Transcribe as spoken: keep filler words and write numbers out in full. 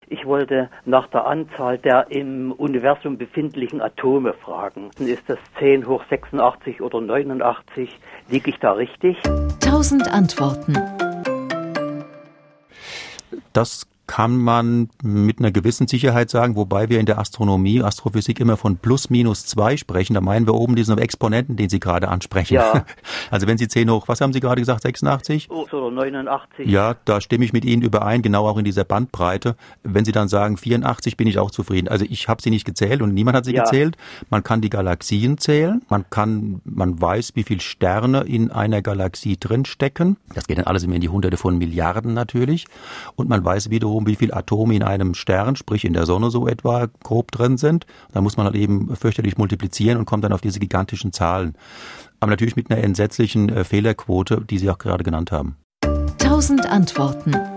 Ich wollte nach der Anzahl der im Universum befindlichen Atome fragen. Ist das zehn hoch sechsundachtzig oder neunundachtzig? Liege ich da richtig? Tausend Antworten. Das kann man mit einer gewissen Sicherheit sagen, wobei wir in der Astronomie, Astrophysik immer von plus minus zwei sprechen. Da meinen wir oben diesen Exponenten, den Sie gerade ansprechen. Ja. Also wenn Sie zehn hoch, was haben Sie gerade gesagt, sechsundachtzig? Oder neunundachtzig. Ja, da stimme ich mit Ihnen überein, genau auch in dieser Bandbreite. Wenn Sie dann sagen vierundachtzig, bin ich auch zufrieden. Also ich habe sie nicht gezählt und niemand hat sie Ja. gezählt. Man kann die Galaxien zählen. Man kann, man weiß, wie viele Sterne in einer Galaxie drinstecken. Das geht dann alles immer in die Hunderte von Milliarden natürlich. Und man weiß wiederum, wie viele Atome in einem Stern, sprich in der Sonne so etwa, grob drin sind. Da muss man halt eben fürchterlich multiplizieren und kommt dann auf diese gigantischen Zahlen. Aber natürlich mit einer entsetzlichen Fehlerquote, die Sie auch gerade genannt haben. Tausend Antworten.